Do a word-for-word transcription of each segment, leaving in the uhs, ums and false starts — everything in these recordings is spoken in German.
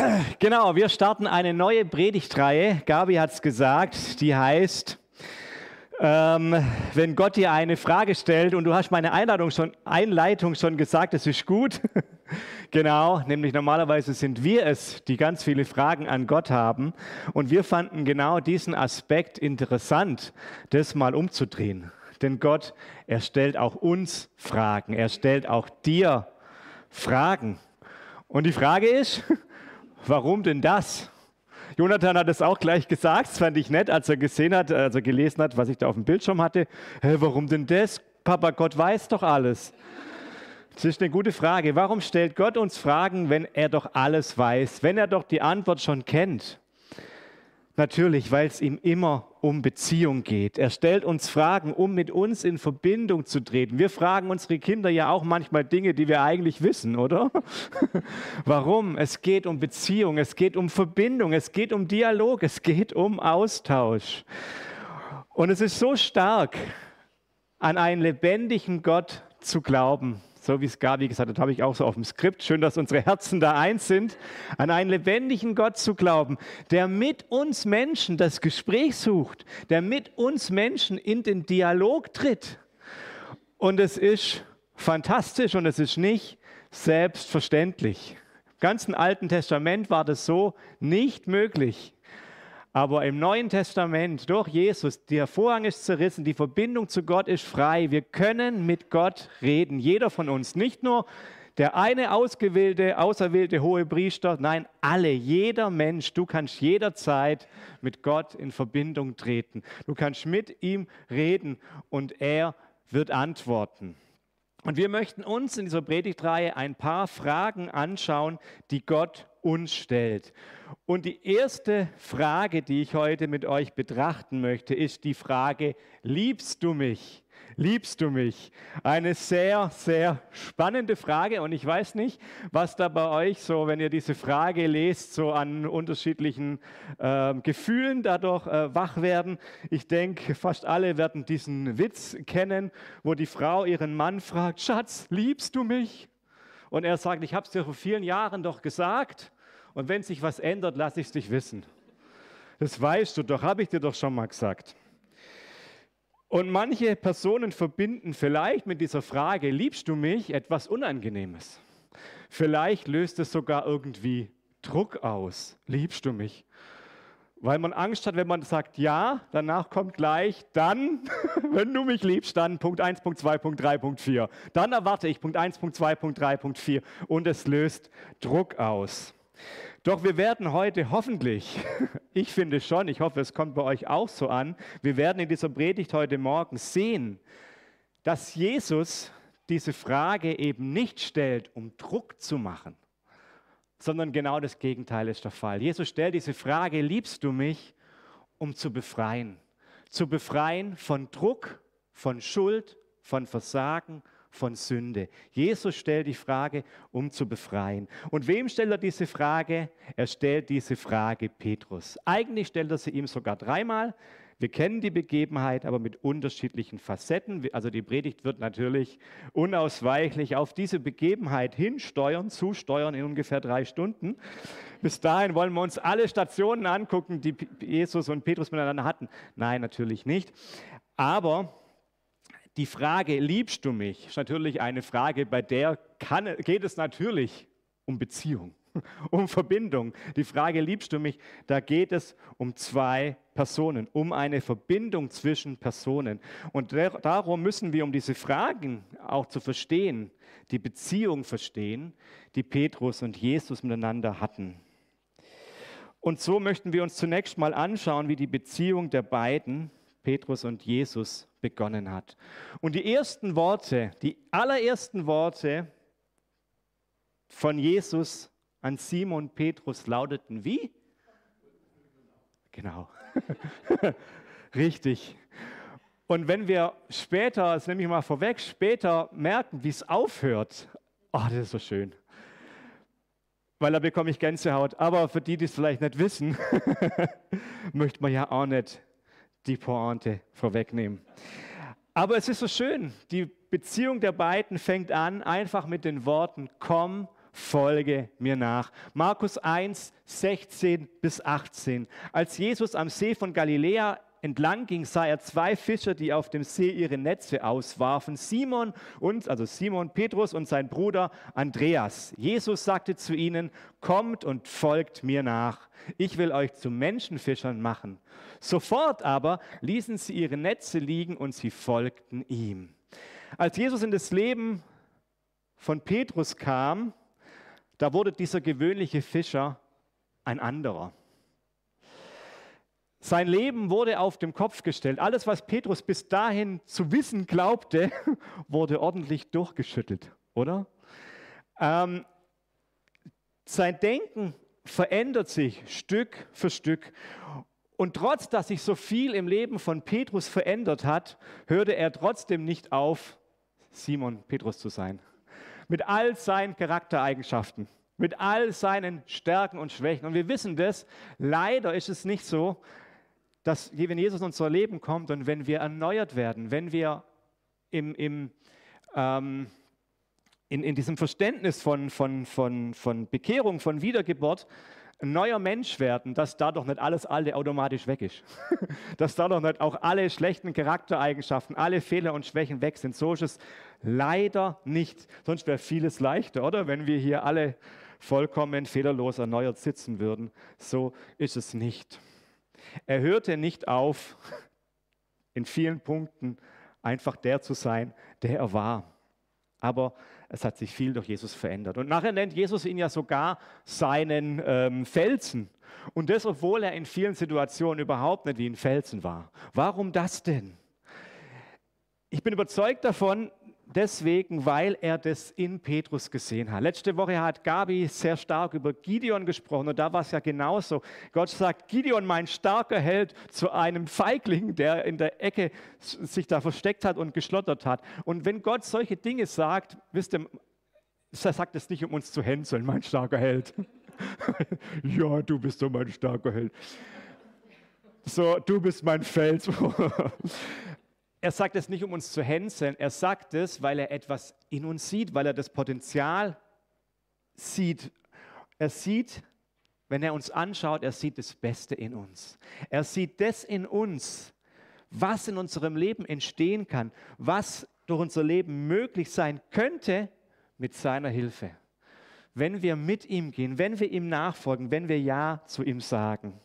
Genau, wir starten eine neue Predigtreihe. Gabi hat es gesagt, die heißt, ähm, wenn Gott dir eine Frage stellt, und du hast meine Einladung schon, Einleitung schon gesagt, das ist gut. Genau, nämlich normalerweise sind wir es, die ganz viele Fragen an Gott haben. Und wir fanden genau diesen Aspekt interessant, das mal umzudrehen. Denn Gott, er stellt auch uns Fragen, er stellt auch dir Fragen. Und die Frage ist, warum denn das? Jonathan hat es auch gleich gesagt, das fand ich nett, als er gesehen hat, als er gelesen hat, was ich da auf dem Bildschirm hatte. Hä, warum denn das? Papa, Gott weiß doch alles. Das ist eine gute Frage. Warum stellt Gott uns Fragen, wenn er doch alles weiß, wenn er doch die Antwort schon kennt? Natürlich, weil es ihm immer um Beziehung geht. Er stellt uns Fragen, um mit uns in Verbindung zu treten. Wir fragen unsere Kinder ja auch manchmal Dinge, die wir eigentlich wissen, oder? Warum? Es geht um Beziehung, es geht um Verbindung, es geht um Dialog, es geht um Austausch. Und es ist so stark, an einen lebendigen Gott zu glauben. So wie es Gabi gesagt hat, habe ich auch so auf dem Skript. Schön, dass unsere Herzen da eins sind. An einen lebendigen Gott zu glauben, der mit uns Menschen das Gespräch sucht, der mit uns Menschen in den Dialog tritt. Und es ist fantastisch und es ist nicht selbstverständlich. Im ganzen Alten Testament war das so nicht möglich. Aber im Neuen Testament, durch Jesus, der Vorhang ist zerrissen, die Verbindung zu Gott ist frei. Wir können mit Gott reden, jeder von uns. Nicht nur der eine ausgewählte, auserwählte Hohepriester, nein, alle, jeder Mensch. Du kannst jederzeit mit Gott in Verbindung treten. Du kannst mit ihm reden und er wird antworten. Und wir möchten uns in dieser Predigtreihe ein paar Fragen anschauen, die Gott uns stellt. Und die erste Frage, die ich heute mit euch betrachten möchte, ist die Frage, liebst du mich? Liebst du mich? Eine sehr, sehr spannende Frage und ich weiß nicht, was da bei euch so, wenn ihr diese Frage lest, so an unterschiedlichen äh, Gefühlen dadurch äh, wach werden. Ich denke, fast alle werden diesen Witz kennen, wo die Frau ihren Mann fragt, Schatz, liebst du mich? Und er sagt, ich habe es dir vor vielen Jahren doch gesagt und wenn sich was ändert, lass ich es dich wissen. Das weißt du doch, habe ich dir doch schon mal gesagt. Und manche Personen verbinden vielleicht mit dieser Frage, liebst du mich, etwas Unangenehmes. Vielleicht löst es sogar irgendwie Druck aus, liebst du mich. Weil man Angst hat, wenn man sagt ja, danach kommt gleich, dann, wenn du mich liebst, dann Punkt eins, Punkt zwei, Punkt drei, Punkt vier. Dann erwarte ich Punkt eins, Punkt zwei, Punkt drei, Punkt vier und es löst Druck aus. Doch wir werden heute hoffentlich, ich finde schon, ich hoffe, es kommt bei euch auch so an, wir werden in dieser Predigt heute Morgen sehen, dass Jesus diese Frage eben nicht stellt, um Druck zu machen, sondern genau das Gegenteil ist der Fall. Jesus stellt diese Frage, liebst du mich, um zu befreien. Zu befreien von Druck, von Schuld, von Versagen, von Sünde. Jesus stellt die Frage, um zu befreien. Und wem stellt er diese Frage? Er stellt diese Frage Petrus. Eigentlich stellt er sie ihm sogar dreimal. Wir kennen die Begebenheit, aber mit unterschiedlichen Facetten. Also die Predigt wird natürlich unausweichlich auf diese Begebenheit hinsteuern, zusteuern in ungefähr drei Stunden. Bis dahin wollen wir uns alle Stationen angucken, die Jesus und Petrus miteinander hatten. Nein, natürlich nicht. Aber die Frage, liebst du mich, ist natürlich eine Frage, bei der kann, geht es natürlich um Beziehung, um Verbindung. Die Frage, liebst du mich, da geht es um zwei Personen, um eine Verbindung zwischen Personen. Und der, darum müssen wir, um diese Fragen auch zu verstehen, die Beziehung verstehen, die Petrus und Jesus miteinander hatten. Und so möchten wir uns zunächst mal anschauen, wie die Beziehung der beiden, Petrus und Jesus, begonnen hat. Und die ersten Worte, die allerersten Worte von Jesus an Simon Petrus lauteten wie? Genau. Richtig. Und wenn wir später, das nehme ich mal vorweg, später merken, wie es aufhört, oh, das ist so schön. Weil da bekomme ich Gänsehaut. Aber für die, die es vielleicht nicht wissen, möchte man ja auch nicht die Pointe vorwegnehmen. Aber es ist so schön, die Beziehung der beiden fängt an einfach mit den Worten, komm folge mir nach. Markus eins, sechzehn bis achtzehn. Als Jesus am See von Galiläa entlang ging, sah er zwei Fischer, die auf dem See ihre Netze auswarfen. Simon und, also Simon, Petrus und sein Bruder Andreas. Jesus sagte zu ihnen, kommt und folgt mir nach. Ich will euch zu Menschenfischern machen. Sofort aber ließen sie ihre Netze liegen und sie folgten ihm. Als Jesus in das Leben von Petrus kam, da wurde dieser gewöhnliche Fischer ein anderer. Sein Leben wurde auf den Kopf gestellt. Alles, was Petrus bis dahin zu wissen glaubte, wurde ordentlich durchgeschüttelt, oder? Ähm, sein Denken verändert sich Stück für Stück. Und trotz, dass sich so viel im Leben von Petrus verändert hat, hörte er trotzdem nicht auf, Simon Petrus zu sein. Mit all seinen Charaktereigenschaften, mit all seinen Stärken und Schwächen. Und wir wissen das, leider ist es nicht so, dass wenn Jesus in unser Leben kommt und wenn wir erneuert werden, wenn wir im, im, ähm, in, in diesem Verständnis von, von, von, von Bekehrung, von Wiedergeburt, ein neuer Mensch werden, dass dadurch nicht alles Alte automatisch weg ist. Dass dadurch nicht auch alle schlechten Charaktereigenschaften, alle Fehler und Schwächen weg sind. So ist es leider nicht. Sonst wäre vieles leichter, oder? Wenn wir hier alle vollkommen fehlerlos erneuert sitzen würden. So ist es nicht. Er hörte nicht auf, in vielen Punkten einfach der zu sein, der er war. Aber es hat sich viel durch Jesus verändert. Und nachher nennt Jesus ihn ja sogar seinen ähm, Felsen. Und das, obwohl er in vielen Situationen überhaupt nicht wie ein Felsen war. Warum das denn? Ich bin überzeugt davon, deswegen, weil er das in Petrus gesehen hat. Letzte Woche hat Gabi sehr stark über Gideon gesprochen und da war es ja genauso. Gott sagt, Gideon, mein starker Held, zu einem Feigling, der in der Ecke sich da versteckt hat und geschlottert hat. Und wenn Gott solche Dinge sagt, wisst ihr, er sagt es nicht, um uns zu hänseln, mein starker Held. Ja, du bist so mein starker Held. So, du bist mein Fels. Er sagt es nicht, um uns zu hänseln, er sagt es, weil er etwas in uns sieht, weil er das Potenzial sieht. Er sieht, wenn er uns anschaut, er sieht das Beste in uns. Er sieht das in uns, was in unserem Leben entstehen kann, was durch unser Leben möglich sein könnte mit seiner Hilfe. Wenn wir mit ihm gehen, wenn wir ihm nachfolgen, wenn wir Ja zu ihm sagen.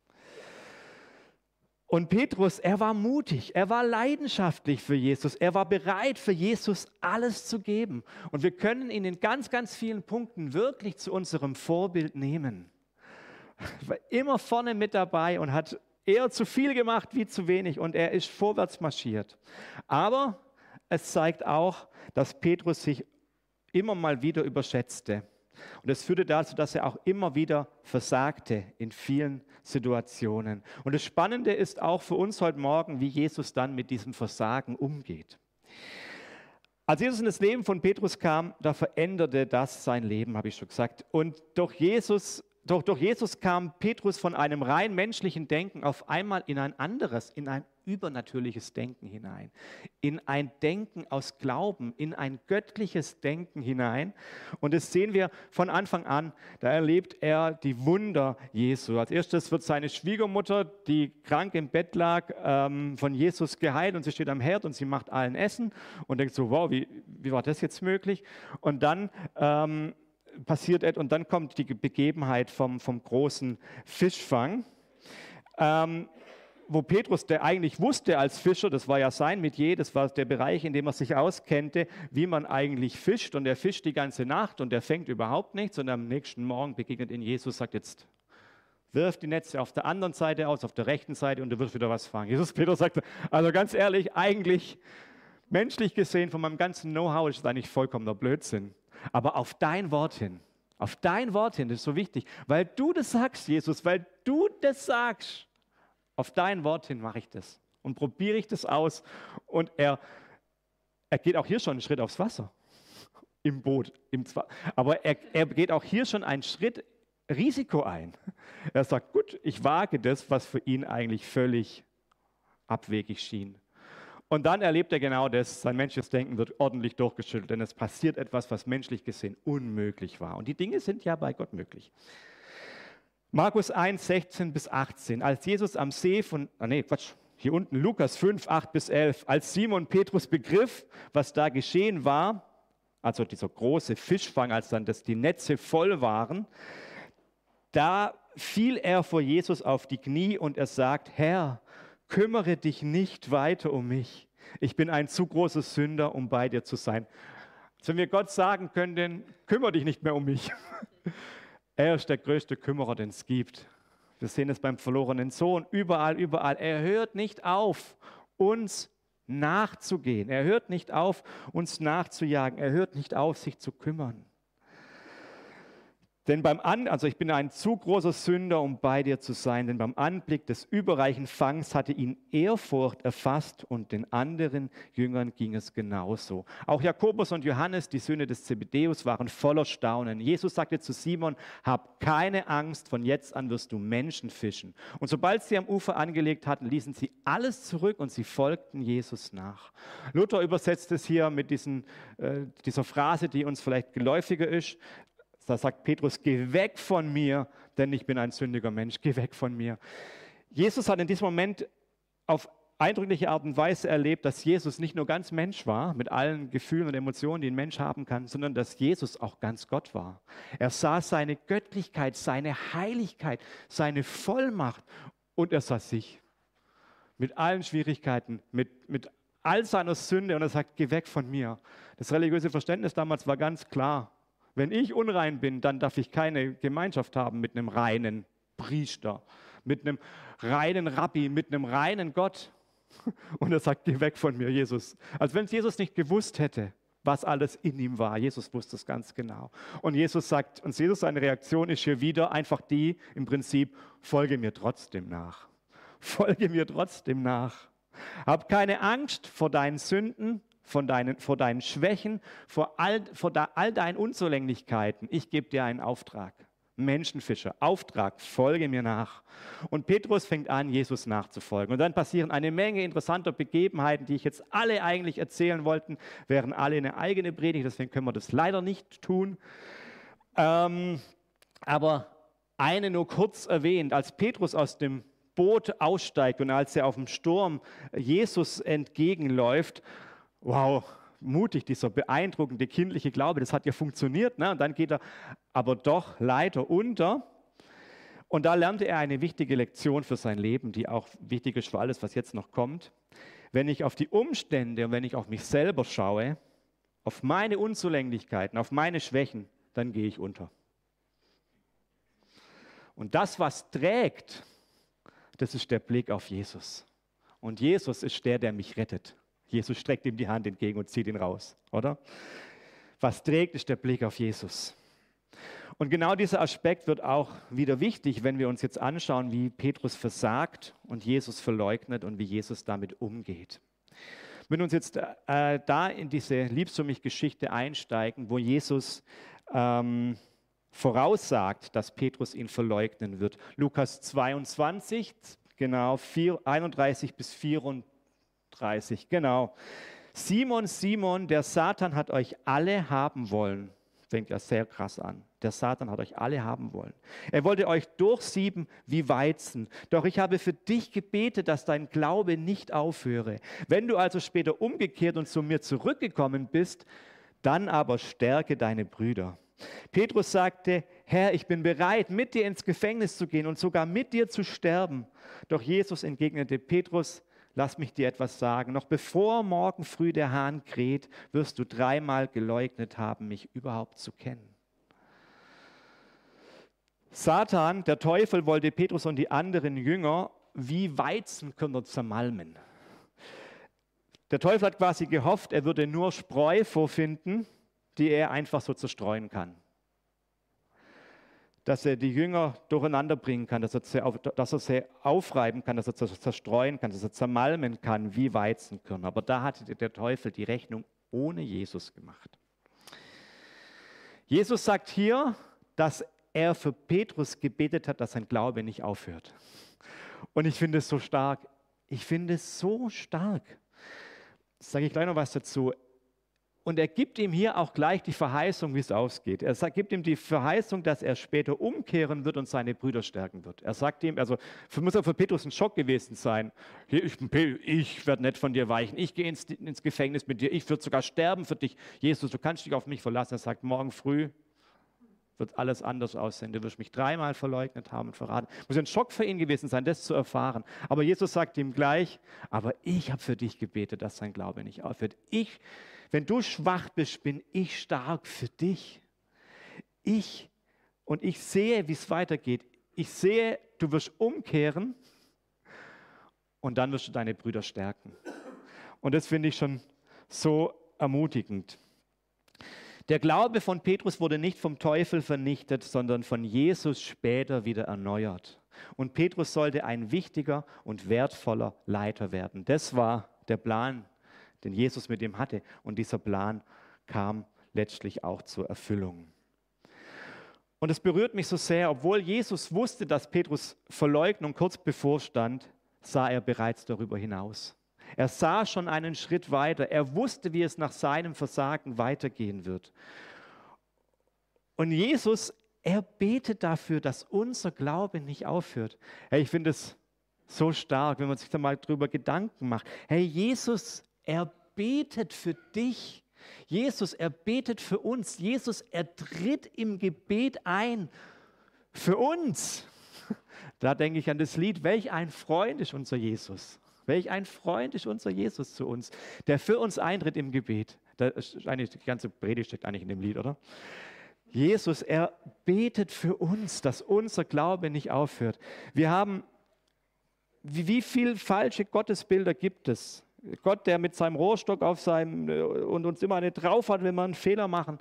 Und Petrus, er war mutig, er war leidenschaftlich für Jesus, er war bereit für Jesus alles zu geben. Und wir können ihn in ganz, ganz vielen Punkten wirklich zu unserem Vorbild nehmen. Er war immer vorne mit dabei und hat eher zu viel gemacht wie zu wenig und er ist vorwärts marschiert. Aber es zeigt auch, dass Petrus sich immer mal wieder überschätzte. Und es führte dazu, dass er auch immer wieder versagte in vielen Situationen. Und das Spannende ist auch für uns heute Morgen, wie Jesus dann mit diesem Versagen umgeht. Als Jesus in das Leben von Petrus kam, da veränderte das sein Leben, habe ich schon gesagt. Und durch Jesus, durch, durch Jesus kam Petrus von einem rein menschlichen Denken auf einmal in ein anderes, in ein übernatürliches Denken hinein, in ein Denken aus Glauben, in ein göttliches Denken hinein. Und das sehen wir von Anfang an, da erlebt er die Wunder Jesu. Als erstes wird seine Schwiegermutter, die krank im Bett lag, ähm, von Jesus geheilt und sie steht am Herd und sie macht allen Essen und denkt so, wow, wie, wie war das jetzt möglich? Und dann ähm, passiert etwas und dann kommt die Begebenheit vom, vom großen Fischfang. Ähm, wo Petrus, der eigentlich wusste als Fischer, das war ja sein Metier, das war der Bereich, in dem er sich auskannte, wie man eigentlich fischt. Und er fischt die ganze Nacht und er fängt überhaupt nichts. Und am nächsten Morgen begegnet ihn Jesus, sagt jetzt, wirf die Netze auf der anderen Seite aus, auf der rechten Seite und du wirst wieder was fangen. Jesus, Petrus sagte, also ganz ehrlich, eigentlich menschlich gesehen, von meinem ganzen Know-how ist es eigentlich vollkommener Blödsinn. Aber auf dein Wort hin, auf dein Wort hin, das ist so wichtig, weil du das sagst, Jesus, weil du das sagst. Auf dein Wort hin mache ich das und probiere ich das aus. Und er, er geht auch hier schon einen Schritt aufs Wasser, im Boot. Im Aber er, er geht auch hier schon einen Schritt Risiko ein. Er sagt, gut, ich wage das, was für ihn eigentlich völlig abwegig schien. Und dann erlebt er genau das. Sein menschliches Denken wird ordentlich durchgeschüttelt, denn es passiert etwas, was menschlich gesehen unmöglich war. Und die Dinge sind ja bei Gott möglich. Markus eins, sechzehn bis achtzehn. Als Jesus am See von, ah nee, Quatsch, hier unten Lukas fünf, acht bis elf. Als Simon Petrus begriff, was da geschehen war, also dieser große Fischfang, als dann das, die Netze voll waren, da fiel er vor Jesus auf die Knie und er sagt, Herr, kümmere dich nicht weiter um mich. Ich bin ein zu großer Sünder, um bei dir zu sein. Also wenn wir Gott sagen können, kümmere dich nicht mehr um mich. Er ist der größte Kümmerer, den es gibt. Wir sehen es beim verlorenen Sohn, überall, überall. Er hört nicht auf, uns nachzugehen. Er hört nicht auf, uns nachzujagen. Er hört nicht auf, sich zu kümmern. Denn beim An, also ich bin ein zu großer Sünder, um bei dir zu sein, denn beim Anblick des überreichen Fangs hatte ihn Ehrfurcht erfasst und den anderen Jüngern ging es genauso. Auch Jakobus und Johannes, die Söhne des Zebedäus, waren voller Staunen. Jesus sagte zu Simon, hab keine Angst, von jetzt an wirst du Menschen fischen. Und sobald sie am Ufer angelegt hatten, ließen sie alles zurück und sie folgten Jesus nach. Luther übersetzt es hier mit diesen, äh, dieser Phrase, die uns vielleicht geläufiger ist. Da sagt Petrus, geh weg von mir, denn ich bin ein sündiger Mensch, geh weg von mir. Jesus hat in diesem Moment auf eindrückliche Art und Weise erlebt, dass Jesus nicht nur ganz Mensch war, mit allen Gefühlen und Emotionen, die ein Mensch haben kann, sondern dass Jesus auch ganz Gott war. Er sah seine Göttlichkeit, seine Heiligkeit, seine Vollmacht und er sah sich mit allen Schwierigkeiten, mit, mit all seiner Sünde und er sagt, geh weg von mir. Das religiöse Verständnis damals war ganz klar. Wenn ich unrein bin, dann darf ich keine Gemeinschaft haben mit einem reinen Priester, mit einem reinen Rabbi, mit einem reinen Gott. Und er sagt, geh weg von mir, Jesus. Als wenn es Jesus nicht gewusst hätte, was alles in ihm war. Jesus wusste es ganz genau. Und Jesus sagt, und Jesus, seine Reaktion ist hier wieder einfach die, im Prinzip, folge mir trotzdem nach. Folge mir trotzdem nach. Hab keine Angst vor deinen Sünden, Von deinen, vor deinen Schwächen, vor all, vor da, all deinen Unzulänglichkeiten. Ich gebe dir einen Auftrag. Menschenfischer, Auftrag, folge mir nach. Und Petrus fängt an, Jesus nachzufolgen. Und dann passieren eine Menge interessanter Begebenheiten, die ich jetzt alle eigentlich erzählen wollte, wären alle eine eigene Predigt, deswegen können wir das leider nicht tun. Ähm, aber eine nur kurz erwähnt, als Petrus aus dem Boot aussteigt und als er auf dem Sturm Jesus entgegenläuft, wow, mutig, dieser beeindruckende kindliche Glaube, das hat ja funktioniert. Ne? Und dann geht er aber doch leider unter. Und da lernte er eine wichtige Lektion für sein Leben, die auch wichtig ist für alles, was jetzt noch kommt. Wenn ich auf die Umstände und wenn ich auf mich selber schaue, auf meine Unzulänglichkeiten, auf meine Schwächen, dann gehe ich unter. Und das, was trägt, das ist der Blick auf Jesus. Und Jesus ist der, der mich rettet. Jesus streckt ihm die Hand entgegen und zieht ihn raus, oder? Was trägt, ist der Blick auf Jesus. Und genau dieser Aspekt wird auch wieder wichtig, wenn wir uns jetzt anschauen, wie Petrus versagt und Jesus verleugnet und wie Jesus damit umgeht. Wenn wir uns jetzt äh, da in diese Liebst du mich Geschichte einsteigen, wo Jesus ähm, voraussagt, dass Petrus ihn verleugnen wird. Lukas zweiundzwanzig, genau, einunddreißig bis vierunddreißig. Genau. Simon, Simon, der Satan hat euch alle haben wollen. Fängt ja sehr krass an. Der Satan hat euch alle haben wollen. Er wollte euch durchsieben wie Weizen. Doch ich habe für dich gebetet, dass dein Glaube nicht aufhöre. Wenn du also später umgekehrt und zu mir zurückgekommen bist, dann aber stärke deine Brüder. Petrus sagte, Herr, ich bin bereit, mit dir ins Gefängnis zu gehen und sogar mit dir zu sterben. Doch Jesus entgegnete, Petrus, lass mich dir etwas sagen. Noch bevor morgen früh der Hahn kräht, wirst du dreimal geleugnet haben, mich überhaupt zu kennen. Satan, der Teufel, wollte Petrus und die anderen Jünger wie Weizenkörner zermalmen. Der Teufel hat quasi gehofft, er würde nur Spreu vorfinden, die er einfach so zerstreuen kann. Dass er die Jünger durcheinander bringen kann, dass er sie, auf, dass er sie aufreiben kann, dass er sie zerstreuen kann, dass er zermalmen kann wie Weizenkörner. Aber da hatte der Teufel die Rechnung ohne Jesus gemacht. Jesus sagt hier, dass er für Petrus gebetet hat, dass sein Glaube nicht aufhört. Und ich finde es so stark. Ich finde es so stark. sage ich gleich noch was dazu. Und er gibt ihm hier auch gleich die Verheißung, wie es ausgeht. Er sagt, gibt ihm die Verheißung, dass er später umkehren wird und seine Brüder stärken wird. Er sagt ihm, also muss auch für Petrus ein Schock gewesen sein. Ich, ich werde nicht von dir weichen. Ich gehe ins, ins Gefängnis mit dir. Ich würde sogar sterben für dich. Jesus, du kannst dich auf mich verlassen. Er sagt, morgen früh wird alles anders aussehen. Du wirst mich dreimal verleugnet haben und verraten. Muss ein Schock für ihn gewesen sein, das zu erfahren. Aber Jesus sagt ihm gleich, aber ich habe für dich gebetet, dass sein Glaube nicht aufhört. Ich Wenn du schwach bist, bin ich stark für dich. Ich und ich sehe, wie es weitergeht. Ich sehe, du wirst umkehren und dann wirst du deine Brüder stärken. Und das finde ich schon so ermutigend. Der Glaube von Petrus wurde nicht vom Teufel vernichtet, sondern von Jesus später wieder erneuert. Und Petrus sollte ein wichtiger und wertvoller Leiter werden. Das war der Plan, den Jesus mit ihm hatte. Und dieser Plan kam letztlich auch zur Erfüllung. Und es berührt mich so sehr, obwohl Jesus wusste, dass Petrus Verleugnung kurz bevorstand, sah er bereits darüber hinaus. Er sah schon einen Schritt weiter. Er wusste, wie es nach seinem Versagen weitergehen wird. Und Jesus, er betet dafür, dass unser Glaube nicht aufhört. Hey, ich finde es so stark, wenn man sich da mal drüber Gedanken macht. Hey, Jesus, er betet für dich. Jesus, er betet für uns. Jesus, er tritt im Gebet ein für uns. Da denke ich an das Lied, welch ein Freund ist unser Jesus. Welch ein Freund ist unser Jesus zu uns, der für uns eintritt im Gebet. Da ist eigentlich, die ganze Predigt steckt eigentlich in dem Lied, oder? Jesus, er betet für uns, dass unser Glaube nicht aufhört. Wir haben, wie, wie viele falsche Gottesbilder gibt es? Gott, der mit seinem Rohrstock auf seinem und uns immer eine drauf hat, wenn wir einen Fehler machen.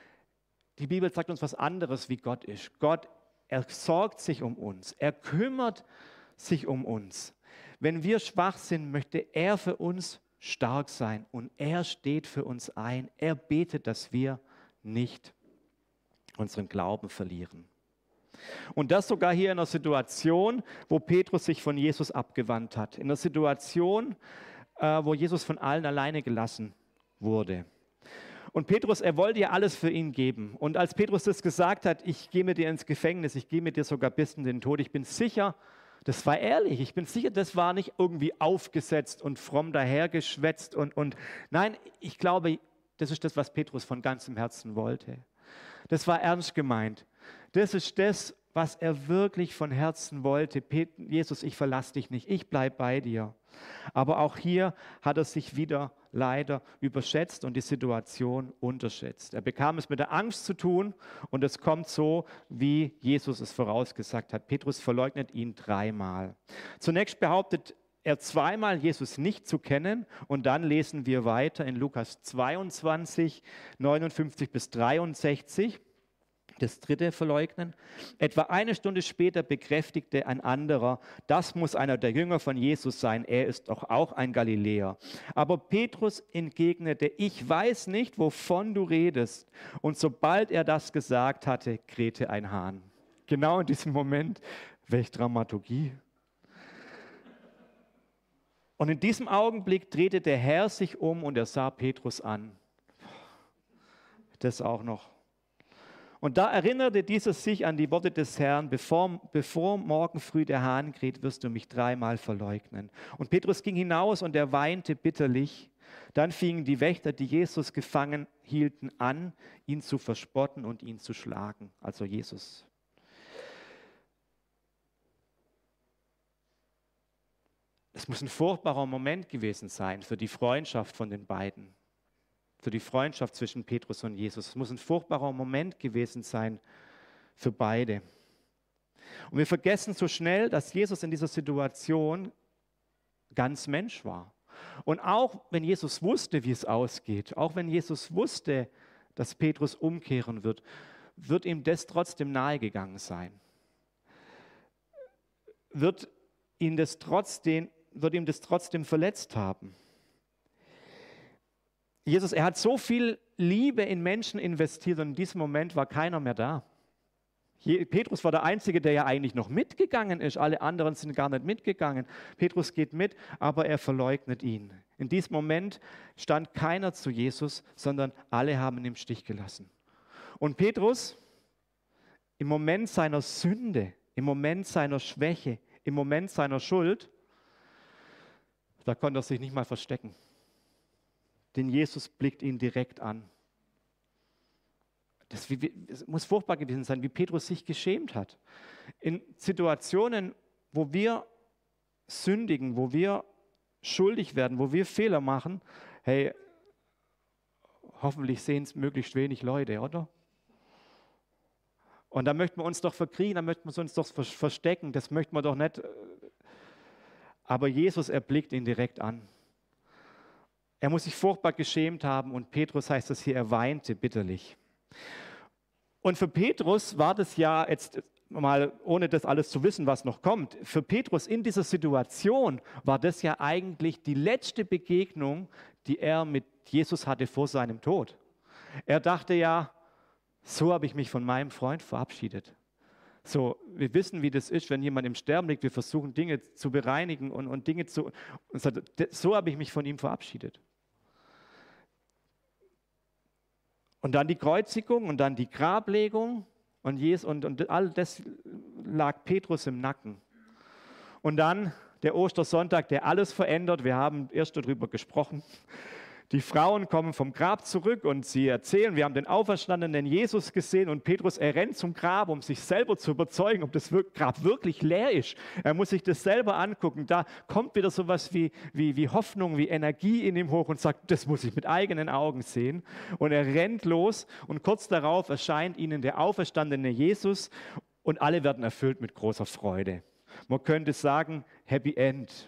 Die Bibel sagt uns was anderes, wie Gott ist. Gott, er sorgt sich um uns. Er kümmert sich um uns. Wenn wir schwach sind, möchte er für uns stark sein und er steht für uns ein. Er betet, dass wir nicht unseren Glauben verlieren. Und das sogar hier in einer Situation, wo Petrus sich von Jesus abgewandt hat. In einer Situation, wo Jesus von allen alleine gelassen wurde. Und Petrus, er wollte ja alles für ihn geben. Und als Petrus das gesagt hat, ich gehe mit dir ins Gefängnis, ich gehe mit dir sogar bis in den Tod, ich bin sicher, das war ehrlich, ich bin sicher, das war nicht irgendwie aufgesetzt und fromm dahergeschwätzt. Und, und nein, ich glaube, das ist das, was Petrus von ganzem Herzen wollte. Das war ernst gemeint. Das ist das, was er wirklich von Herzen wollte. Jesus, ich verlasse dich nicht, ich bleibe bei dir. Aber auch hier hat er sich wieder leider überschätzt und die Situation unterschätzt. Er bekam es mit der Angst zu tun und es kommt so, wie Jesus es vorausgesagt hat. Petrus verleugnet ihn dreimal. Zunächst behauptet er zweimal, Jesus nicht zu kennen und dann lesen wir weiter in Lukas zweiundzwanzig, neunundfünfzig bis dreiundsechzig. Das dritte Verleugnen. Etwa eine Stunde später bekräftigte ein anderer, das muss einer der Jünger von Jesus sein, er ist doch auch ein Galiläer. Aber Petrus entgegnete, ich weiß nicht, wovon du redest. Und sobald er das gesagt hatte, krähte ein Hahn. Genau in diesem Moment, welche Dramaturgie. Und in diesem Augenblick drehte der Herr sich um und er sah Petrus an. Das auch noch. Und da erinnerte dieser sich an die Worte des Herrn, bevor, bevor morgen früh der Hahn kräht, wirst du mich dreimal verleugnen. Und Petrus ging hinaus und er weinte bitterlich. Dann fingen die Wächter, die Jesus gefangen hielten, an, ihn zu verspotten und ihn zu schlagen. Also Jesus. Es muss ein furchtbarer Moment gewesen sein für die Freundschaft von den beiden. Für die Freundschaft zwischen Petrus und Jesus. Es muss ein furchtbarer Moment gewesen sein für beide. Und wir vergessen so schnell, dass Jesus in dieser Situation ganz Mensch war. Und auch wenn Jesus wusste, wie es ausgeht, auch wenn Jesus wusste, dass Petrus umkehren wird, wird ihm das trotzdem nahegegangen sein. Wird ihn das trotzdem, wird ihm das trotzdem verletzt haben. Jesus, er hat so viel Liebe in Menschen investiert und in diesem Moment war keiner mehr da. Petrus war der Einzige, der ja eigentlich noch mitgegangen ist. Alle anderen sind gar nicht mitgegangen. Petrus geht mit, aber er verleugnet ihn. In diesem Moment stand keiner zu Jesus, sondern alle haben ihn im Stich gelassen. Und Petrus, im Moment seiner Sünde, im Moment seiner Schwäche, im Moment seiner Schuld, da konnte er sich nicht mal verstecken. Denn Jesus blickt ihn direkt an. Das, das muss furchtbar gewesen sein, wie Petrus sich geschämt hat. In Situationen, wo wir sündigen, wo wir schuldig werden, wo wir Fehler machen, hey, hoffentlich sehen es möglichst wenig Leute, oder? Und da möchten wir uns doch verkriegen, da möchten wir uns doch verstecken, das möchten wir doch nicht. Aber Jesus erblickt ihn direkt an. Er muss sich furchtbar geschämt haben und Petrus heißt es hier, er weinte bitterlich. Und für Petrus war das ja jetzt mal, ohne das alles zu wissen, was noch kommt, für Petrus in dieser Situation war das ja eigentlich die letzte Begegnung, die er mit Jesus hatte vor seinem Tod. Er dachte ja, so habe ich mich von meinem Freund verabschiedet. So, wir wissen, wie das ist, wenn jemand im Sterben liegt. Wir versuchen, Dinge zu bereinigen und, und Dinge zu... Und so habe ich mich von ihm verabschiedet. Und dann die Kreuzigung und dann die Grablegung und, Jesus, und, und all das lag Petrus im Nacken. Und dann der Ostersonntag, der alles verändert. Wir haben erst darüber gesprochen. Die Frauen kommen vom Grab zurück und sie erzählen, wir haben den auferstandenen Jesus gesehen und Petrus, er rennt zum Grab, um sich selber zu überzeugen, ob das Grab wirklich leer ist. Er muss sich das selber angucken. Da kommt wieder sowas wie, wie, wie Hoffnung, wie Energie in ihm hoch und sagt, das muss ich mit eigenen Augen sehen. Und er rennt los und kurz darauf erscheint ihnen der auferstandene Jesus und alle werden erfüllt mit großer Freude. Man könnte sagen, Happy End.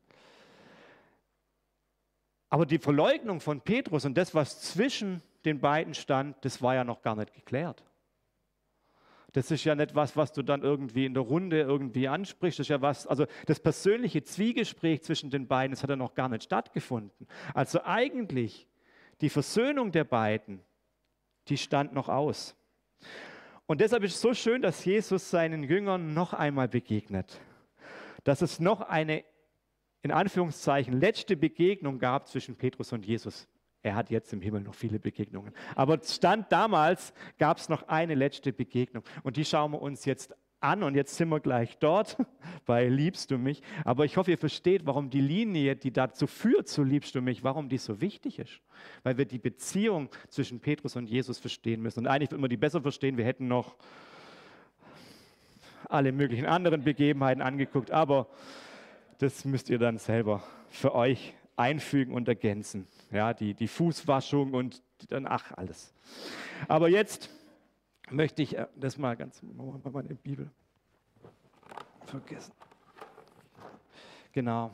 Aber die Verleugnung von Petrus und das, was zwischen den beiden stand, das war ja noch gar nicht geklärt. Das ist ja nicht was, was du dann irgendwie in der Runde irgendwie ansprichst. Das ist ja was, also das persönliche Zwiegespräch zwischen den beiden, das hat ja noch gar nicht stattgefunden. Also eigentlich die Versöhnung der beiden, die stand noch aus. Und deshalb ist es so schön, dass Jesus seinen Jüngern noch einmal begegnet. Dass es noch eine in Anführungszeichen, letzte Begegnung gab zwischen Petrus und Jesus. Er hat jetzt im Himmel noch viele Begegnungen. Aber Stand damals gab es noch eine letzte Begegnung. Und die schauen wir uns jetzt an. Und jetzt sind wir gleich dort bei Liebst du mich. Aber ich hoffe, ihr versteht, warum die Linie, die dazu führt zu Liebst du mich, warum die so wichtig ist. Weil wir die Beziehung zwischen Petrus und Jesus verstehen müssen. Und eigentlich würde man die besser verstehen, wir hätten noch alle möglichen anderen Begebenheiten angeguckt. Aber das müsst ihr dann selber für euch einfügen und ergänzen. Ja, die, die Fußwaschung und dann, ach, alles. Aber jetzt möchte ich das mal ganz, mal meine Bibel vergessen. Genau.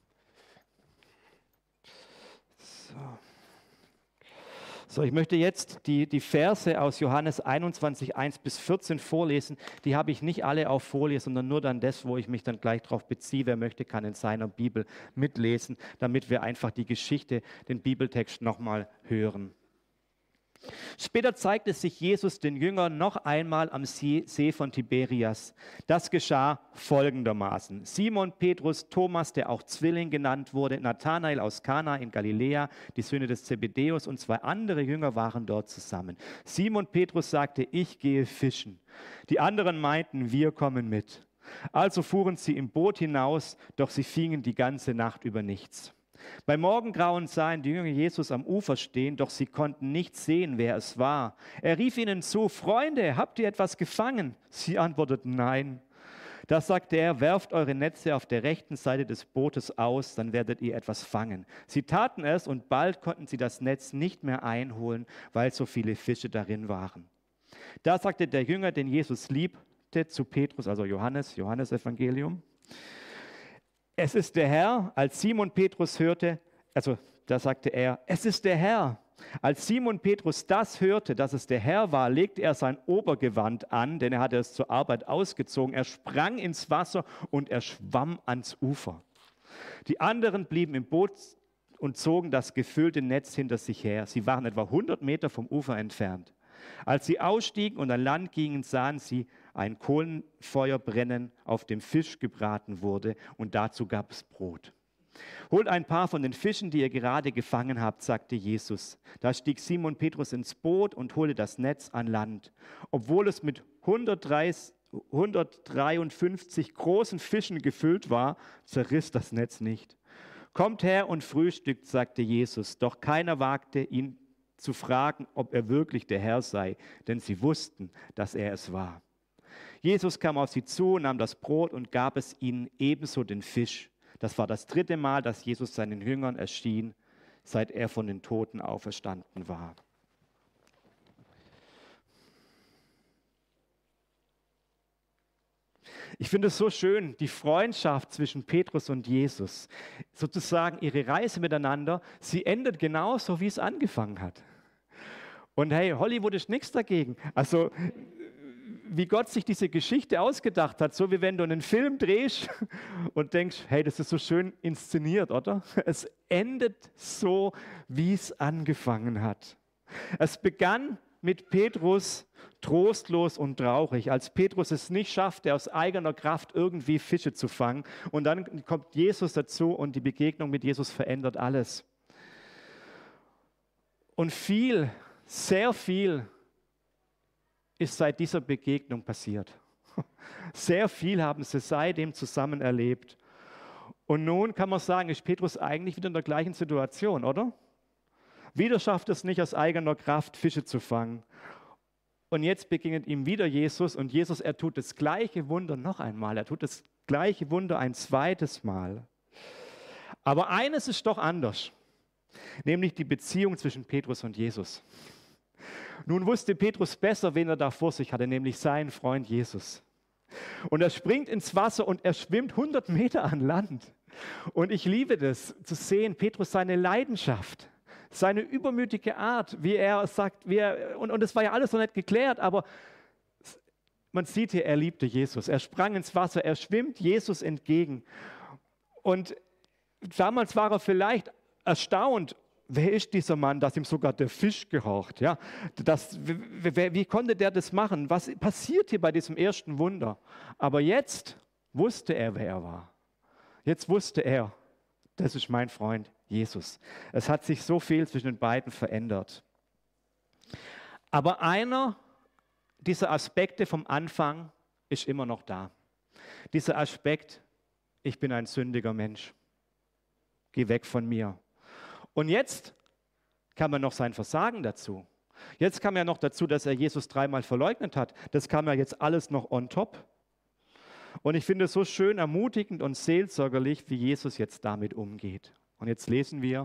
So. So, ich möchte jetzt die, die Verse aus Johannes einundzwanzig, eins bis vierzehn vorlesen. Die habe ich nicht alle auf Folie, sondern nur dann das, wo ich mich dann gleich darauf beziehe. Wer möchte, kann in seiner Bibel mitlesen, damit wir einfach die Geschichte, den Bibeltext nochmal hören. Später zeigte sich Jesus den Jüngern noch einmal am See von Tiberias. Das geschah folgendermaßen. Simon Petrus, Thomas, der auch Zwilling genannt wurde, Nathanael aus Kana in Galiläa, die Söhne des Zebedäus und zwei andere Jünger waren dort zusammen. Simon Petrus sagte, ich gehe fischen. Die anderen meinten, wir kommen mit. Also fuhren sie im Boot hinaus, doch sie fingen die ganze Nacht über nichts. Bei Morgengrauen sahen die Jünger Jesus am Ufer stehen, doch sie konnten nicht sehen, wer es war. Er rief ihnen zu, Freunde, habt ihr etwas gefangen? Sie antworteten, nein. Da sagte er, werft eure Netze auf der rechten Seite des Bootes aus, dann werdet ihr etwas fangen. Sie taten es und bald konnten sie das Netz nicht mehr einholen, weil so viele Fische darin waren. Da sagte der Jünger, den Jesus liebte, zu Petrus, also Johannes, Johannes Evangelium, es ist der Herr. Als Simon Petrus hörte, also da sagte er, es ist der Herr. Als Simon Petrus das hörte, dass es der Herr war, legte er sein Obergewand an, denn er hatte es zur Arbeit ausgezogen. Er sprang ins Wasser und er schwamm ans Ufer. Die anderen blieben im Boot und zogen das gefüllte Netz hinter sich her. Sie waren etwa hundert Meter vom Ufer entfernt. Als sie ausstiegen und an Land gingen, sahen sie ein Kohlenfeuer brennen, auf dem Fisch gebraten wurde, und dazu gab es Brot. Holt ein paar von den Fischen, die ihr gerade gefangen habt, sagte Jesus. Da stieg Simon Petrus ins Boot und holte das Netz an Land. Obwohl es mit hundertdreiundfünfzig großen Fischen gefüllt war, zerriss das Netz nicht. Kommt her und frühstückt, sagte Jesus. Doch keiner wagte, ihn zu fragen, ob er wirklich der Herr sei, denn sie wussten, dass er es war. Jesus kam auf sie zu, nahm das Brot und gab es ihnen, ebenso den Fisch. Das war das dritte Mal, dass Jesus seinen Jüngern erschien, seit er von den Toten auferstanden war. Ich finde es so schön, die Freundschaft zwischen Petrus und Jesus, sozusagen ihre Reise miteinander, sie endet genauso, wie es angefangen hat. Und hey, Hollywood ist nichts dagegen. Also, wie Gott sich diese Geschichte ausgedacht hat, so wie wenn du einen Film drehst und denkst, hey, das ist so schön inszeniert, oder? Es endet so, wie es angefangen hat. Es begann mit Petrus trostlos und traurig, als Petrus es nicht schaffte, aus eigener Kraft irgendwie Fische zu fangen. Und dann kommt Jesus dazu und die Begegnung mit Jesus verändert alles. Und viel, sehr viel ist seit dieser Begegnung passiert. Sehr viel haben sie seitdem zusammen erlebt. Und nun kann man sagen, ist Petrus eigentlich wieder in der gleichen Situation, oder? Wieder schafft es nicht aus eigener Kraft, Fische zu fangen. Und jetzt begegnet ihm wieder Jesus und Jesus, er tut das gleiche Wunder noch einmal. Er tut das gleiche Wunder ein zweites Mal. Aber eines ist doch anders, nämlich die Beziehung zwischen Petrus und Jesus. Nun wusste Petrus besser, wen er da vor sich hatte, nämlich seinen Freund Jesus. Und er springt ins Wasser und er schwimmt hundert Meter an Land. Und ich liebe das, zu sehen, Petrus seine Leidenschaft, seine übermütige Art, wie er sagt, wie er, und, und das war ja alles noch nicht geklärt, aber man sieht hier, er liebte Jesus. Er sprang ins Wasser, er schwimmt Jesus entgegen. Und damals war er vielleicht erstaunt, wer ist dieser Mann, dass ihm sogar der Fisch gehorcht? Ja, das, wie, wie konnte der das machen? Was passiert hier bei diesem ersten Wunder? Aber jetzt wusste er, wer er war. Jetzt wusste er, das ist mein Freund Jesus. Es hat sich so viel zwischen den beiden verändert. Aber einer dieser Aspekte vom Anfang ist immer noch da. Dieser Aspekt, ich bin ein sündiger Mensch. Geh weg von mir. Und jetzt kam ja noch sein Versagen dazu. Jetzt kam ja noch dazu, dass er Jesus dreimal verleugnet hat. Das kam ja jetzt alles noch on top. Und ich finde es so schön ermutigend und seelsorgerlich, wie Jesus jetzt damit umgeht. Und jetzt lesen wir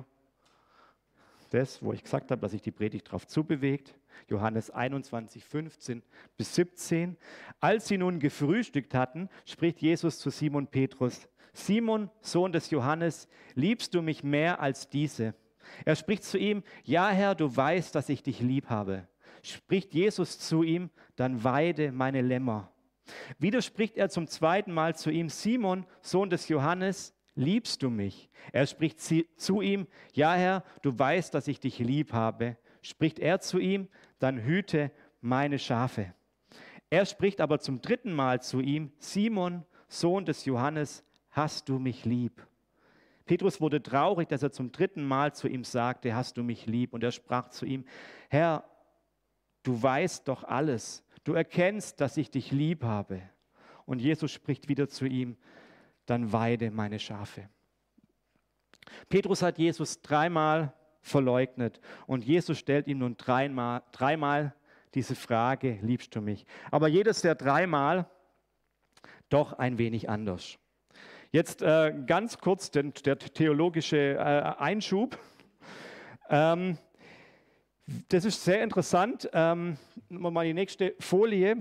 das, wo ich gesagt habe, dass sich die Predigt darauf zubewegt. Johannes einundzwanzig, fünfzehn bis siebzehn. Als sie nun gefrühstückt hatten, spricht Jesus zu Simon Petrus: Simon, Sohn des Johannes, liebst du mich mehr als diese? Er spricht zu ihm: Ja, Herr, du weißt, dass ich dich lieb habe. Spricht Jesus zu ihm: Dann weide meine Lämmer. Wieder spricht er zum zweiten Mal zu ihm: Simon, Sohn des Johannes, liebst du mich? Er spricht zu ihm: Ja, Herr, du weißt, dass ich dich lieb habe. Spricht er zu ihm: Dann hüte meine Schafe. Er spricht aber zum dritten Mal zu ihm: Simon, Sohn des Johannes, hast du mich lieb? Petrus wurde traurig, dass er zum dritten Mal zu ihm sagte: Hast du mich lieb? Und er sprach zu ihm: Herr, du weißt doch alles. Du erkennst, dass ich dich lieb habe. Und Jesus spricht wieder zu ihm: Dann weide meine Schafe. Petrus hat Jesus dreimal verleugnet und Jesus stellt ihm nun dreimal, dreimal diese Frage: Liebst du mich? Aber jedes der dreimal doch ein wenig anders. Jetzt äh, ganz kurz den, der theologische äh, Einschub. Ähm, das ist sehr interessant. Ähm, mal die nächste Folie.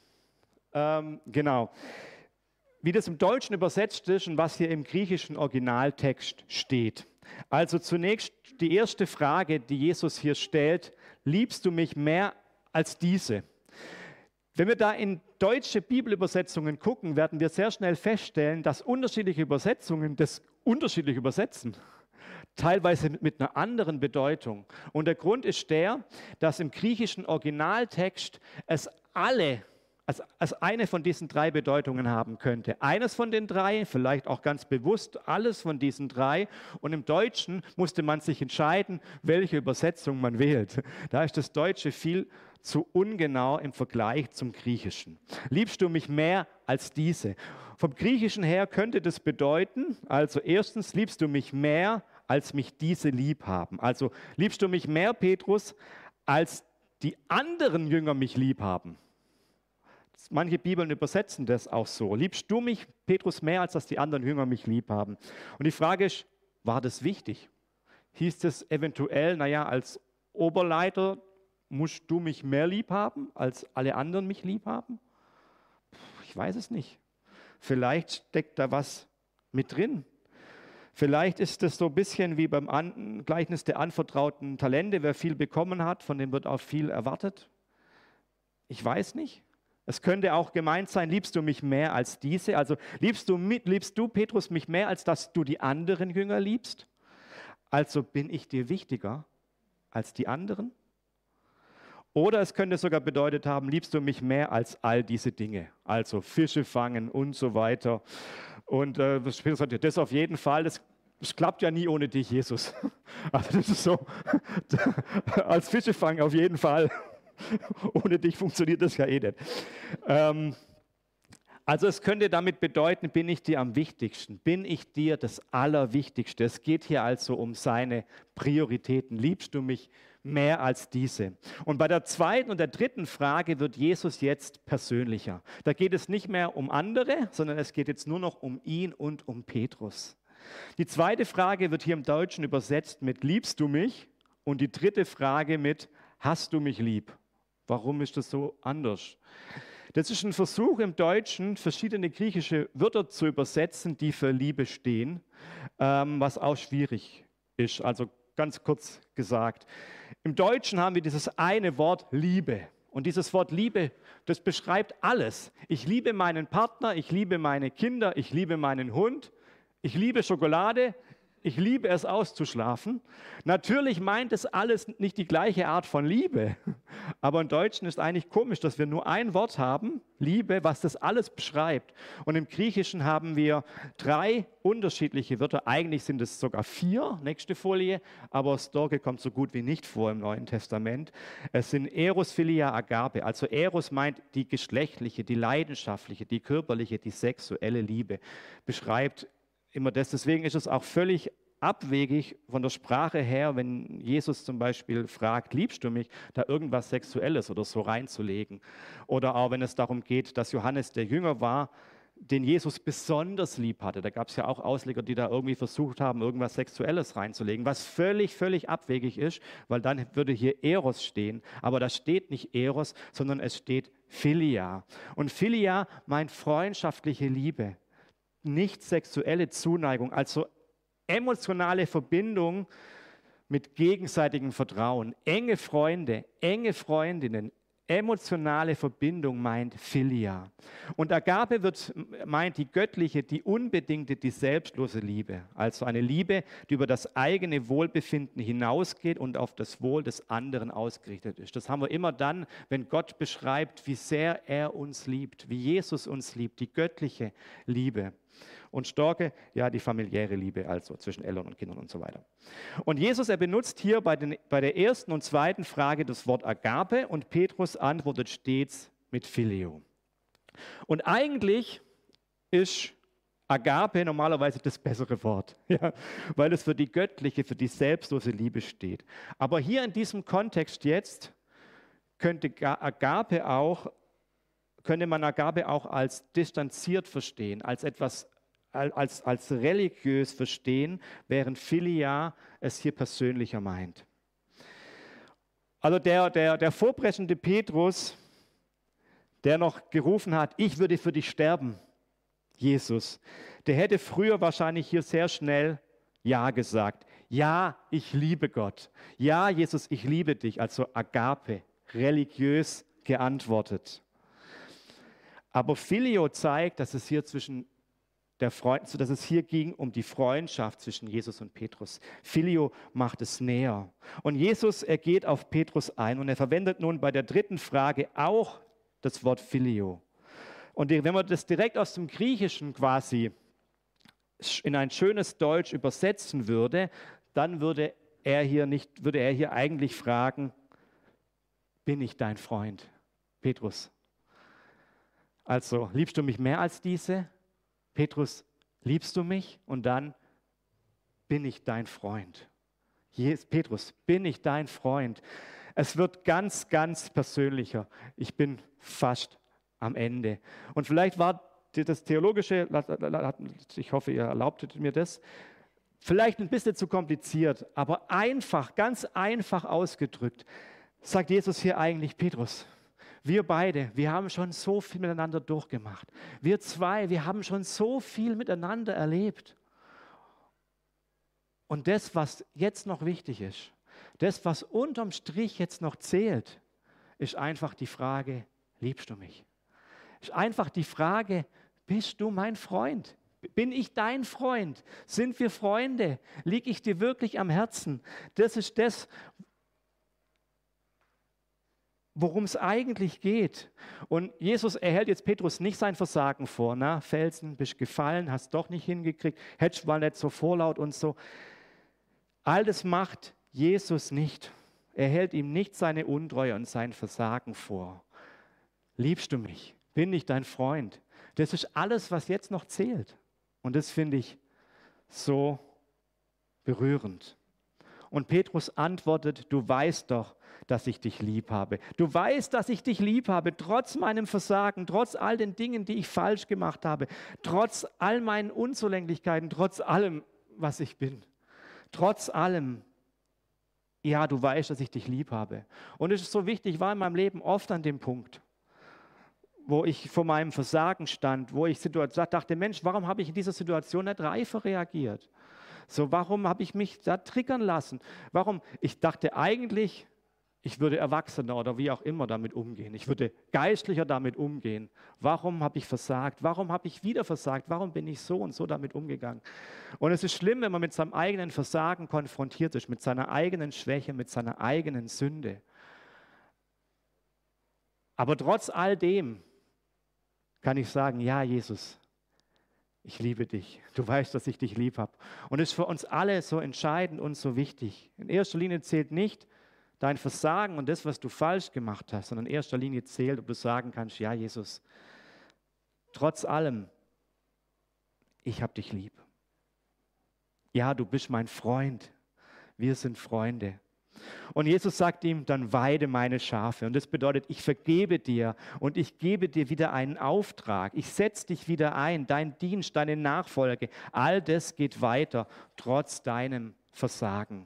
Ähm, genau. Wie das im Deutschen übersetzt ist und was hier im griechischen Originaltext steht. Also zunächst die erste Frage, die Jesus hier stellt: Liebst du mich mehr als diese? Wenn wir da in deutsche Bibelübersetzungen gucken, werden wir sehr schnell feststellen, dass unterschiedliche Übersetzungen das unterschiedlich übersetzen. teilweise mit einer anderen Bedeutung. Und der Grund ist der, dass im griechischen Originaltext es alle, als, als eine von diesen drei Bedeutungen haben könnte. Eines von den drei, vielleicht auch ganz bewusst alles von diesen drei. Und im Deutschen musste man sich entscheiden, welche Übersetzung man wählt. Da ist das Deutsche viel zu ungenau im Vergleich zum Griechischen. Liebst du mich mehr als diese? Vom Griechischen her könnte das bedeuten, also erstens, liebst du mich mehr, als mich diese lieb haben. Also liebst du mich mehr, Petrus, als die anderen Jünger mich lieb haben. Manche Bibeln übersetzen das auch so. Liebst du mich, Petrus, mehr, als dass die anderen Jünger mich lieb haben? Und die Frage ist, war das wichtig? Hieß es eventuell, naja, als Oberleiter musst du mich mehr lieb haben, als alle anderen mich lieb haben? Ich weiß es nicht. Vielleicht steckt da was mit drin. Vielleicht ist es so ein bisschen wie beim An- Gleichnis der anvertrauten Talente. Wer viel bekommen hat, von dem wird auch viel erwartet. Ich weiß nicht. Es könnte auch gemeint sein, liebst du mich mehr als diese? Also liebst du, mit, liebst du, Petrus, mich mehr, als dass du die anderen Jünger liebst? Also bin ich dir wichtiger als die anderen? Oder es könnte sogar bedeutet haben, liebst du mich mehr als all diese Dinge? Also Fische fangen und so weiter. Und äh, das auf jeden Fall, das, das klappt ja nie ohne dich, Jesus. Also das ist so, als Fische fangen auf jeden Fall. Ohne dich funktioniert das ja eh nicht. Ähm, also es könnte damit bedeuten, bin ich dir am wichtigsten, bin ich dir das Allerwichtigste. Es geht hier also um seine Prioritäten. Liebst du mich mehr als diese? Und bei der zweiten und der dritten Frage wird Jesus jetzt persönlicher. Da geht es nicht mehr um andere, sondern es geht jetzt nur noch um ihn und um Petrus. Die zweite Frage wird hier im Deutschen übersetzt mit liebst du mich? Und die dritte Frage mit hast du mich lieb? Warum ist das so anders? Das ist ein Versuch im Deutschen, verschiedene griechische Wörter zu übersetzen, die für Liebe stehen, ähm, was auch schwierig ist. Also ganz kurz gesagt. Im Deutschen haben wir dieses eine Wort Liebe. Und dieses Wort Liebe, das beschreibt alles. Ich liebe meinen Partner, ich liebe meine Kinder, ich liebe meinen Hund, ich liebe Schokolade, ich liebe es auszuschlafen. Natürlich meint es alles nicht die gleiche Art von Liebe. Aber im Deutschen ist eigentlich komisch, dass wir nur ein Wort haben, Liebe, was das alles beschreibt. Und im Griechischen haben wir drei unterschiedliche Wörter. Eigentlich sind es sogar vier, nächste Folie, aber Storge kommt so gut wie nicht vor im Neuen Testament. Es sind Eros, Philia, Agape. Also Eros meint die geschlechtliche, die leidenschaftliche, die körperliche, die sexuelle Liebe. Beschreibt immer das. Deswegen ist es auch völlig abwegig von der Sprache her, wenn Jesus zum Beispiel fragt, liebst du mich, da irgendwas Sexuelles oder so reinzulegen. Oder auch wenn es darum geht, dass Johannes der Jünger war, den Jesus besonders lieb hatte. Da gab es ja auch Ausleger, die da irgendwie versucht haben, irgendwas Sexuelles reinzulegen, was völlig, völlig abwegig ist, weil dann würde hier Eros stehen. Aber da steht nicht Eros, sondern es steht Philia. Und Philia meint freundschaftliche Liebe. Nicht sexuelle Zuneigung, also emotionale Verbindung mit gegenseitigem Vertrauen. Enge Freunde, enge Freundinnen, emotionale Verbindung meint Philia. Und Agape wird, meint die göttliche, die unbedingte, die selbstlose Liebe. Also eine Liebe, die über das eigene Wohlbefinden hinausgeht und auf das Wohl des anderen ausgerichtet ist. Das haben wir immer dann, wenn Gott beschreibt, wie sehr er uns liebt, wie Jesus uns liebt, die göttliche Liebe. Und Storke, ja, die familiäre Liebe, also zwischen Eltern und Kindern und so weiter. Und Jesus, er benutzt hier bei, den, bei der ersten und zweiten Frage das Wort Agape und Petrus antwortet stets mit Phileo. Und eigentlich ist Agape normalerweise das bessere Wort, ja, weil es für die göttliche, für die selbstlose Liebe steht. Aber hier in diesem Kontext jetzt könnte Agape auch, könnte man Agape auch als distanziert verstehen, als etwas Als, als religiös verstehen, während Philia es hier persönlicher meint. Also der, der, der vorpreschende Petrus, der noch gerufen hat, ich würde für dich sterben, Jesus, der hätte früher wahrscheinlich hier sehr schnell Ja gesagt. Ja, ich liebe Gott. Ja, Jesus, ich liebe dich. Also Agape, religiös geantwortet. Aber Phileo zeigt, dass es hier zwischen der Freund, dass es hier ging um die Freundschaft zwischen Jesus und Petrus. Phileo macht es näher. Und Jesus, er geht auf Petrus ein und er verwendet nun bei der dritten Frage auch das Wort Phileo. Und wenn man das direkt aus dem Griechischen quasi in ein schönes Deutsch übersetzen würde, dann würde er hier nicht, würde er hier eigentlich fragen: Bin ich dein Freund, Petrus? Also, liebst du mich mehr als diese? Petrus, liebst du mich? Und dann: Bin ich dein Freund? Jesus, Petrus, bin ich dein Freund? Es wird ganz, ganz persönlicher. Ich bin fast am Ende. Und vielleicht war das Theologische, ich hoffe, ihr erlaubtet mir das, vielleicht ein bisschen zu kompliziert, aber einfach, ganz einfach ausgedrückt, sagt Jesus hier eigentlich: Petrus, wir beide, wir haben schon so viel miteinander durchgemacht. Wir zwei, wir haben schon so viel miteinander erlebt. Und das, was jetzt noch wichtig ist, das, was unterm Strich jetzt noch zählt, ist einfach die Frage: Liebst du mich? Ist einfach die Frage: Bist du mein Freund? Bin ich dein Freund? Sind wir Freunde? Liege ich dir wirklich am Herzen? Das ist das, worum es eigentlich geht. Und Jesus erhält jetzt Petrus nicht sein Versagen vor. Na, Felsen, bist gefallen, hast doch nicht hingekriegt, hättest mal nicht so vorlaut und so. All das macht Jesus nicht. Er hält ihm nicht seine Untreue und sein Versagen vor. Liebst du mich? Bin ich dein Freund? Das ist alles, was jetzt noch zählt. Und das finde ich so berührend. Und Petrus antwortet: Du weißt doch, dass ich dich lieb habe. Du weißt, dass ich dich lieb habe, trotz meinem Versagen, trotz all den Dingen, die ich falsch gemacht habe, trotz all meinen Unzulänglichkeiten, trotz allem, was ich bin. Trotz allem, ja, du weißt, dass ich dich lieb habe. Und es ist so wichtig, ich war in meinem Leben oft an dem Punkt, wo ich vor meinem Versagen stand, wo ich dachte: Mensch, warum habe ich in dieser Situation nicht reifer reagiert? So, warum habe ich mich da triggern lassen? Warum? Ich dachte eigentlich, ich würde erwachsener oder wie auch immer damit umgehen. Ich würde geistlicher damit umgehen. Warum habe ich versagt? Warum habe ich wieder versagt? Warum bin ich so und so damit umgegangen? Und es ist schlimm, wenn man mit seinem eigenen Versagen konfrontiert ist, mit seiner eigenen Schwäche, mit seiner eigenen Sünde. Aber trotz all dem kann ich sagen: Ja, Jesus, ich liebe dich. Du weißt, dass ich dich lieb habe. Und es ist für uns alle so entscheidend und so wichtig. In erster Linie zählt nicht dein Versagen und das, was du falsch gemacht hast, sondern in erster Linie zählt, ob du sagen kannst: Ja, Jesus, trotz allem, ich habe dich lieb. Ja, du bist mein Freund. Wir sind Freunde. Und Jesus sagt ihm: Dann weide meine Schafe. Und das bedeutet, ich vergebe dir und ich gebe dir wieder einen Auftrag. Ich setze dich wieder ein, dein Dienst, deine Nachfolge. All das geht weiter, trotz deinem Versagen.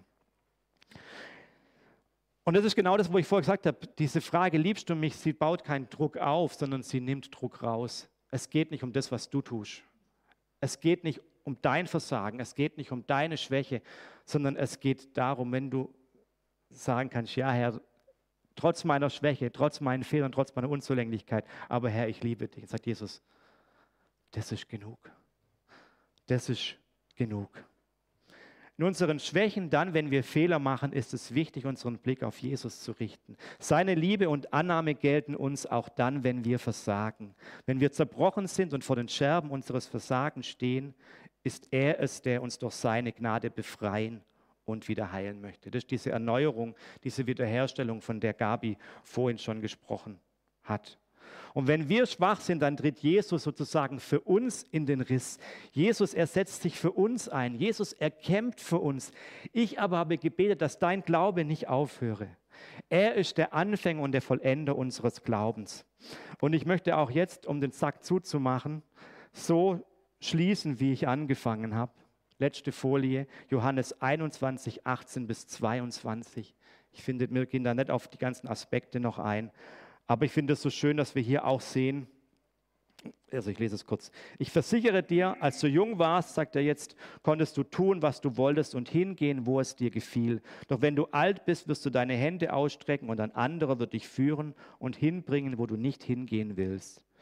Und das ist genau das, wo ich vorher gesagt habe, diese Frage: Liebst du mich? Sie baut keinen Druck auf, sondern sie nimmt Druck raus. Es geht nicht um das, was du tust. Es geht nicht um dein Versagen, es geht nicht um deine Schwäche, sondern es geht darum, wenn du sagen kannst: Ja, Herr, trotz meiner Schwäche, trotz meinen Fehlern, trotz meiner Unzulänglichkeit, aber Herr, ich liebe dich. Und sagt Jesus: Das ist genug. Das ist genug. In unseren Schwächen, dann, wenn wir Fehler machen, ist es wichtig, unseren Blick auf Jesus zu richten. Seine Liebe und Annahme gelten uns auch dann, wenn wir versagen. Wenn wir zerbrochen sind und vor den Scherben unseres Versagens stehen, ist er es, der uns durch seine Gnade befreien und wieder heilen möchte. Das ist diese Erneuerung, diese Wiederherstellung, von der Gabi vorhin schon gesprochen hat. Und wenn wir schwach sind, dann tritt Jesus sozusagen für uns in den Riss. Jesus, er setzt sich für uns ein. Jesus, er kämpft für uns. Ich aber habe gebetet, dass dein Glaube nicht aufhöre. Er ist der Anfänger und der Vollender unseres Glaubens. Und ich möchte auch jetzt, um den Sack zuzumachen, so schließen, wie ich angefangen habe. Letzte Folie, Johannes einundzwanzig, achtzehn bis zweiundzwanzig. Ich finde, wir gehen da nicht auf die ganzen Aspekte noch ein. Aber ich finde es so schön, dass wir hier auch sehen, also ich lese es kurz. Ich versichere dir, als du jung warst, sagt er jetzt, konntest du tun, was du wolltest und hingehen, wo es dir gefiel. Doch wenn du alt bist, wirst du deine Hände ausstrecken und ein anderer wird dich führen und hinbringen, wo du nicht hingehen willst.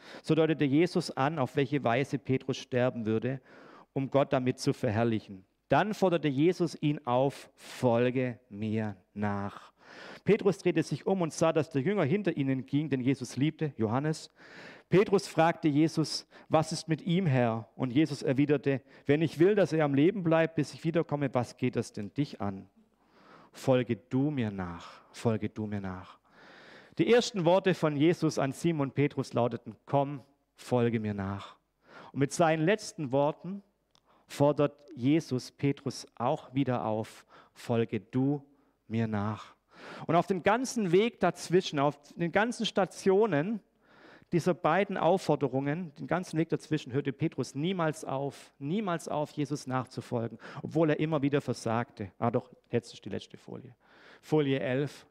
So deutete Jesus an, auf welche Weise Petrus sterben würde, um Gott damit zu verherrlichen. Dann forderte Jesus ihn auf, folge mir nach. Petrus drehte sich um und sah, dass der Jünger hinter ihnen ging, den Jesus liebte, Johannes. Petrus fragte Jesus, was ist mit ihm, Herr? Und Jesus erwiderte, wenn ich will, dass er am Leben bleibt, bis ich wiederkomme, was geht das denn dich an? Folge du mir nach, folge du mir nach. Die ersten Worte von Jesus an Simon Petrus lauteten, komm, folge mir nach. Und mit seinen letzten Worten fordert Jesus Petrus auch wieder auf, folge du mir nach. Und auf den ganzen Weg dazwischen, auf den ganzen Stationen dieser beiden Aufforderungen, den ganzen Weg dazwischen, hörte Petrus niemals auf, niemals auf, Jesus nachzufolgen, obwohl er immer wieder versagte. Ah doch, jetzt ist die letzte Folie. Folie elf.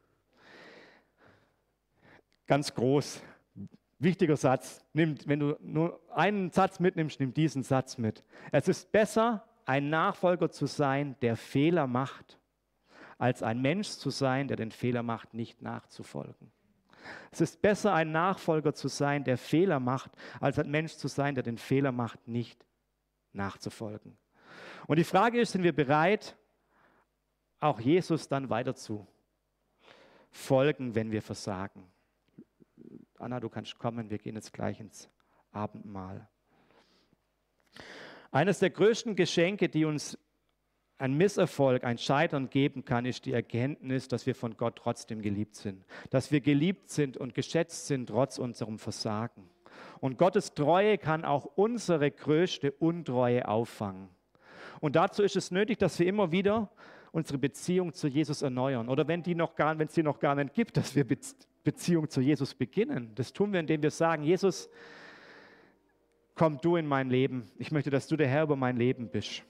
Ganz groß, wichtiger Satz. Nimm, wenn du nur einen Satz mitnimmst, nimm diesen Satz mit. Es ist besser, ein Nachfolger zu sein, der Fehler macht, als ein Mensch zu sein, der den Fehler macht, nicht nachzufolgen. Es ist besser, ein Nachfolger zu sein, der Fehler macht, als ein Mensch zu sein, der den Fehler macht, nicht nachzufolgen. Und die Frage ist, sind wir bereit, auch Jesus dann weiter zu folgen, wenn wir versagen? Anna, du kannst kommen, wir gehen jetzt gleich ins Abendmahl. Eines der größten Geschenke, die uns ein Misserfolg, ein Scheitern geben kann, ist die Erkenntnis, dass wir von Gott trotzdem geliebt sind. Dass wir geliebt sind und geschätzt sind trotz unserem Versagen. Und Gottes Treue kann auch unsere größte Untreue auffangen. Und dazu ist es nötig, dass wir immer wieder unsere Beziehung zu Jesus erneuern. Oder wenn die noch gar, wenn es die noch gar nicht gibt, dass wir Be- Beziehung zu Jesus beginnen. Das tun wir, indem wir sagen, Jesus, komm du in mein Leben. Ich möchte, dass du der Herr über mein Leben bist.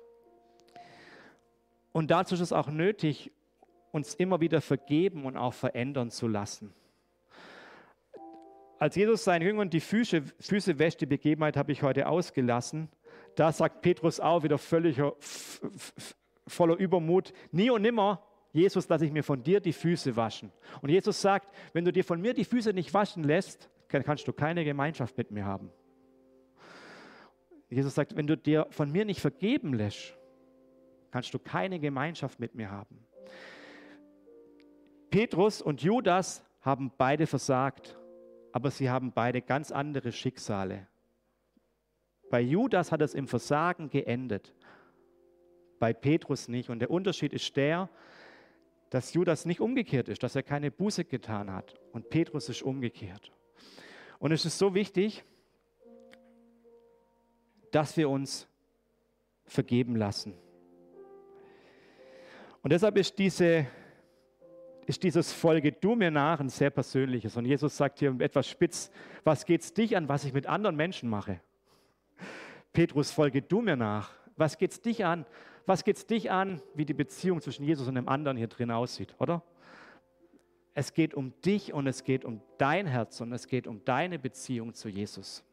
Und dazu ist es auch nötig, uns immer wieder vergeben und auch verändern zu lassen. Als Jesus seinen Jüngern die Füße, Füße wäscht, die Begebenheit habe ich heute ausgelassen, da sagt Petrus auch wieder völlig voller Übermut, nie und nimmer, Jesus, lasse ich mir von dir die Füße waschen. Und Jesus sagt, wenn du dir von mir die Füße nicht waschen lässt, dann kannst du keine Gemeinschaft mit mir haben. Jesus sagt, wenn du dir von mir nicht vergeben lässt, kannst du keine Gemeinschaft mit mir haben. Petrus und Judas haben beide versagt, aber sie haben beide ganz andere Schicksale. Bei Judas hat es im Versagen geendet, bei Petrus nicht. Und der Unterschied ist der, dass Judas nicht umgekehrt ist, dass er keine Buße getan hat. Und Petrus ist umgekehrt. Und es ist so wichtig, dass wir uns vergeben lassen. Und deshalb ist, diese, ist dieses Folge du mir nach ein sehr persönliches. Und Jesus sagt hier etwas spitz, was geht es dich an, was ich mit anderen Menschen mache? Petrus, folge du mir nach. Was geht es dich an? Was geht es dich an, wie die Beziehung zwischen Jesus und dem anderen hier drin aussieht, oder? Es geht um dich und es geht um dein Herz und es geht um deine Beziehung zu Jesus.